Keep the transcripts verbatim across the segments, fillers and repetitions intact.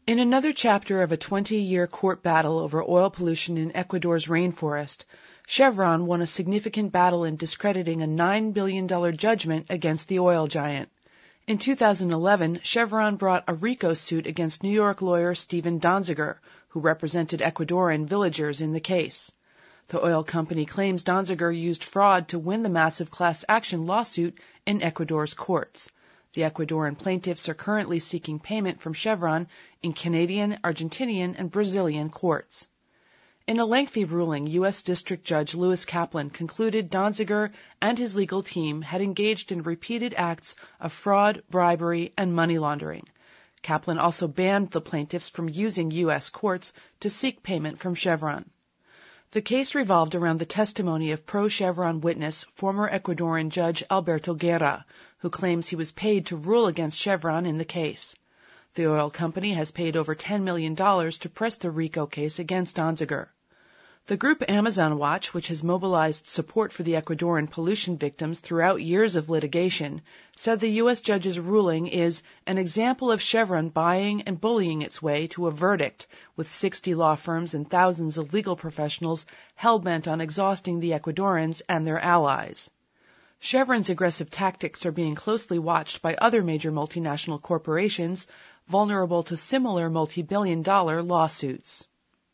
In another chapter of a twenty-year court battle over oil pollution in Ecuador's rainforest, Chevron won a significant battle in discrediting a nine billion dollars judgment against the oil giant. In two thousand eleven, Chevron brought a RICO suit against New York lawyer Stephen Donziger, who represented Ecuadorian villagers in the case. The oil company claims Donziger used fraud to win the massive class action lawsuit in Ecuador's courts. The Ecuadorian plaintiffs are currently seeking payment from Chevron in Canadian, Argentinian, and Brazilian courts. In a lengthy ruling, U S District Judge Lewis Kaplan concluded Donziger and his legal team had engaged in repeated acts of fraud, bribery, and money laundering. Kaplan also banned the plaintiffs from using U S courts to seek payment from Chevron. The case revolved around the testimony of pro-Chevron witness, former Ecuadorian Judge Alberto Guerra, who claims he was paid to rule against Chevron in the case. The oil company has paid over ten million dollars to press the RICO case against Donziger. The group Amazon Watch, which has mobilized support for the Ecuadorian pollution victims throughout years of litigation, said the U S judge's ruling is an example of Chevron buying and bullying its way to a verdict, with sixty law firms and thousands of legal professionals hell-bent on exhausting the Ecuadorians and their allies. Chevron's aggressive tactics are being closely watched by other major multinational corporations vulnerable to similar multi-billion dollar lawsuits.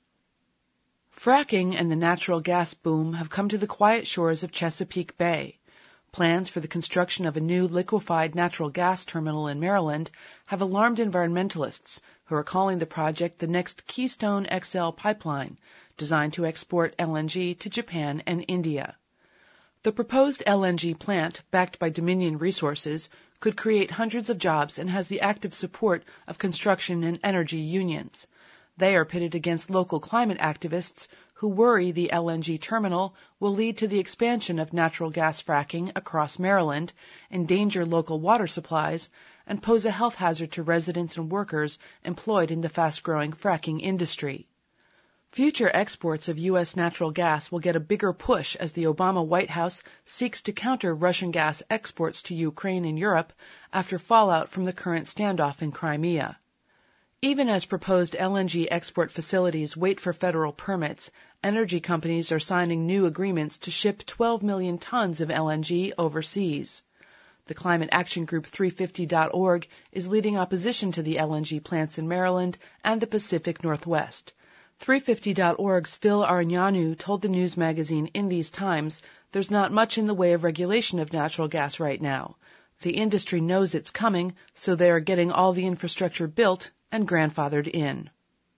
Fracking and the natural gas boom have come to the quiet shores of Chesapeake Bay. Plans for the construction of a new liquefied natural gas terminal in Maryland have alarmed environmentalists, who are calling the project the next Keystone X L pipeline, designed to export L N G to Japan and India. The proposed L N G plant, backed by Dominion Resources, could create hundreds of jobs and has the active support of construction and energy unions. They are pitted against local climate activists who worry the L N G terminal will lead to the expansion of natural gas fracking across Maryland, endanger local water supplies, and pose a health hazard to residents and workers employed in the fast-growing fracking industry. Future exports of U S natural gas will get a bigger push as the Obama White House seeks to counter Russian gas exports to Ukraine and Europe after fallout from the current standoff in Crimea. Even as proposed L N G export facilities wait for federal permits, energy companies are signing new agreements to ship twelve million tons of L N G overseas. The climate action group three fifty dot org is leading opposition to the L N G plants in Maryland and the Pacific Northwest. three fifty dot org's Phil Arignanu told the news magazine In These Times there's not much in the way of regulation of natural gas right now. The industry knows it's coming, so they are getting all the infrastructure built and grandfathered in.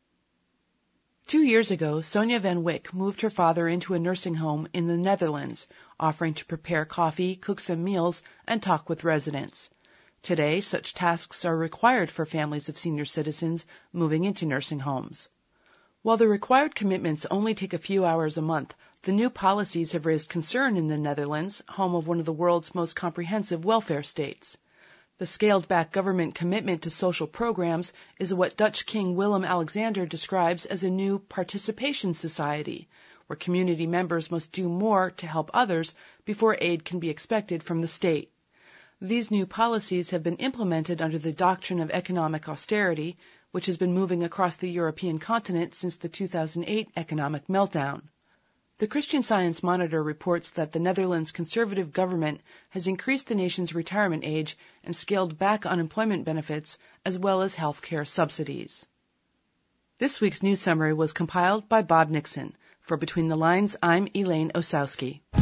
Two years ago, Sonia Van Wyck moved her father into a nursing home in the Netherlands, offering to prepare coffee, cook some meals, and talk with residents. Today, such tasks are required for families of senior citizens moving into nursing homes. While the required commitments only take a few hours a month, the new policies have raised concern in the Netherlands, home of one of the world's most comprehensive welfare states. The scaled-back government commitment to social programs is what Dutch King Willem-Alexander describes as a new participation society, where community members must do more to help others before aid can be expected from the state. These new policies have been implemented under the doctrine of economic austerity, which has been moving across the European continent since the two thousand eight economic meltdown. The Christian Science Monitor reports that the Netherlands' conservative government has increased the nation's retirement age and scaled back unemployment benefits as well as health care subsidies. This week's news summary was compiled by Bob Nixon. For Between the Lines, I'm Elaine Osowski.